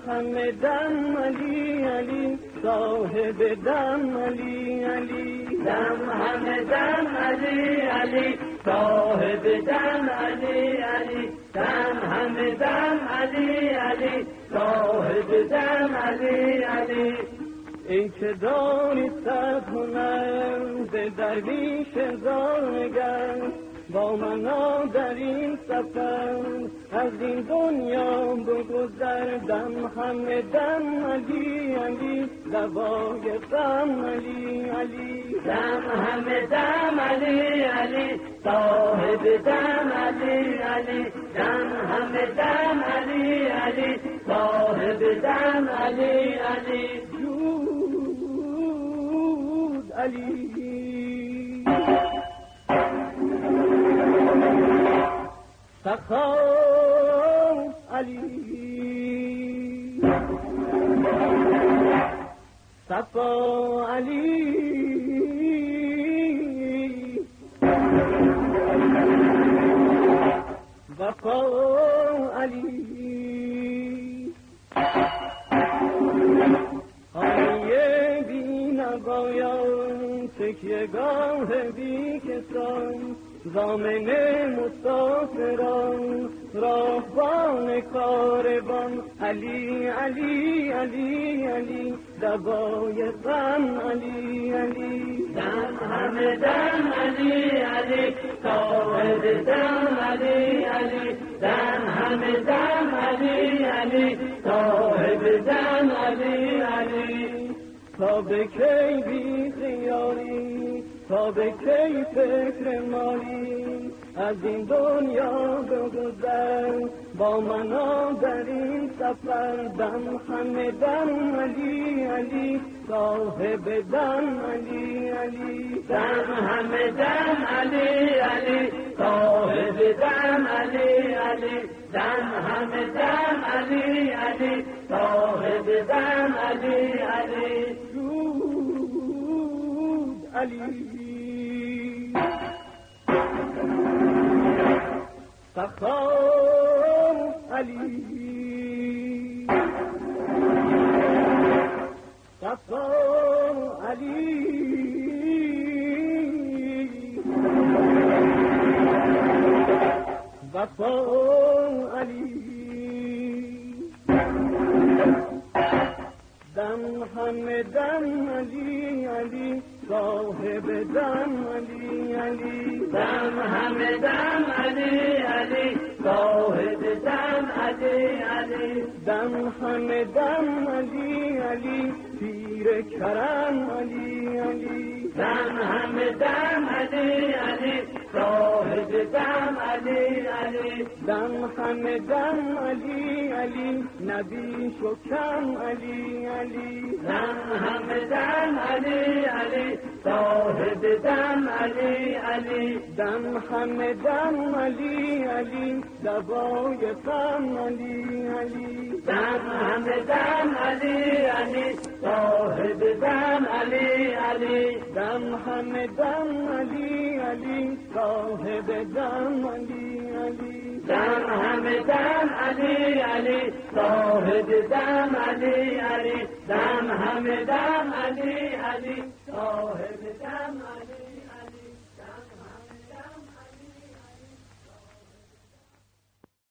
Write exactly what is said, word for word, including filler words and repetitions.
همه دم علی علی صاحب دم علی علی دم همه دم علی علی صاحب دم علی علی دم همه دم علی علی صاحب دم علی علی ای که داری صد هنر ز درویش زارگر با منا در این سفر از این دنیا بگذر دم همه دم علی علی دوای غم علی علی دم همه دم علی علی صاحب دم علی علی دم همه دم علی علی صاحب دم علی علی جود علی سخا علی صفا علی وفا علی خانه بی نوایان تکیه گاه بی کسان ضامن مسافران راهبان کاروان علی علی علی علی دوای غم علی علی دم همه دم علی علی صاحب دم علی علی دم همه دم علی علی صاحب دم علی علی تا به کی بی خیالی تا به کی فکر مالی از این دنیا بگذر با منا در این سفر دم همه دم علی علی صاحب دم علی علی دم همه دم علی علی صاحب دم علی علی دم همه دم علی علی صاحب دم علی علی جود علی سخا علی صفا علی وفا علی دم همه دم علی علی صاحب دم علی علی دم همه دم علی علی صاحب دم علی علی دم همه دم علی علی پیر کرم علی علی دم همه دم علی علی صاحب دم علی علی دم همه دم علی علی نبی شکم علی علی دم همه دم علی علی صاحب دم علی علی دم همه دم علی علی دوای غم علی علی دم همه دم علی علی صاحب دم علی علی دم همه دم علی علی صاحب دم علی علی دم همه دم علی علی صاحب دم علی علی دم همه دم علی علی صاحب دم علی